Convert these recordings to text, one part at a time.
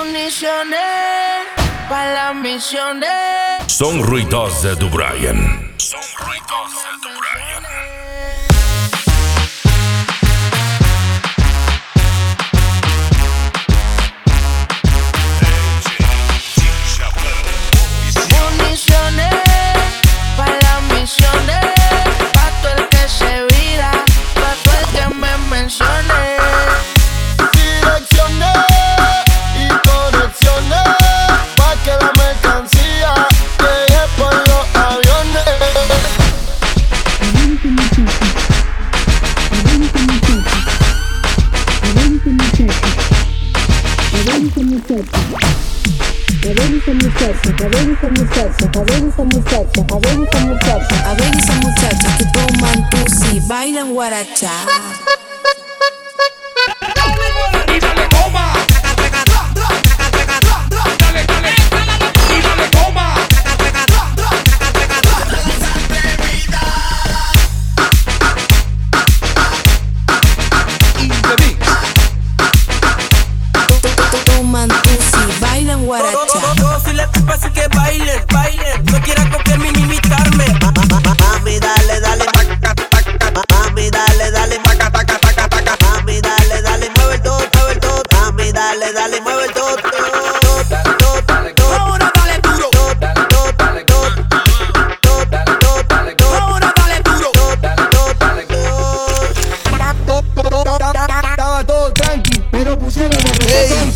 Municiones para las misiones. Son ruidosas do Brian. Son ruidosas do Brian. Municiones para las misiones. Pa' todo el que se vira, pa' todo el que me mencione. Direcciones y conexiones pa' que la mercancía llegue por los aviones. A ver esas muchachas que toman tusi, bailan guaracha. Y dale toma. Dale, dale. Y dale toma. Toman tusi, bailan guaracha. Si le culpa así que bailen, bailen. No quieras copiarme ni imitarme. Mami, dale, dale. Mami, dale, dale. Mami, dale, dale. Mueve el todo, mueve el todo. Mami, dale, dale. Mueve el todo. Ahora dale duro. Ahora dale duro. Estaba todo tranqui, pero pusieron el Ey,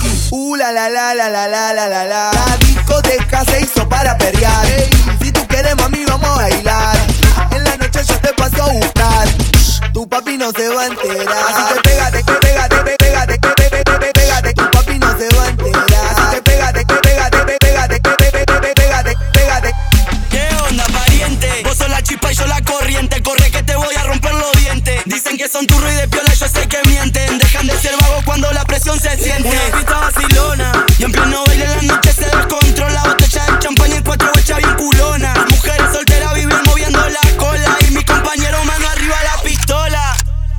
la. La discoteca se hizo para perrear. Ey, si tú quieres, mami, vamos a bailar. En la noche yo te paso a buscar. Tu papi no se va a enterar. Así que pégate, pégate. Tu papi no se va a enterar. Así que pégate. ¿Qué onda, pariente? Vos sos la chispa y yo la corriente. Corre que te voy a romper los dientes. Dicen que son turro y de piola, yo sé que mienten. Dejan de ser vagos cuando la presión se siente. Una pista vacilona y en pleno baile la noche se descontrola. Botella de champaña y 4 hechas bien culona. Mujeres solteras viven moviendo la cola y mi compañero mano arriba la pistola.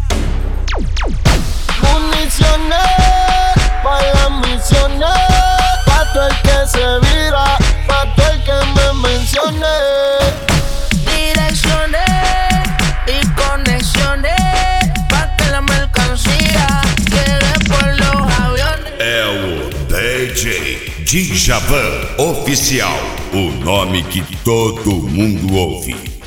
municiones pa' las misiones, pa' todo el que se vira, pa' todo el que me mencione. Direcciones y conexiones pa' que la mercancía llegue por los aviones. É o DJ Djavan Oficial, o nome que todo mundo ouve.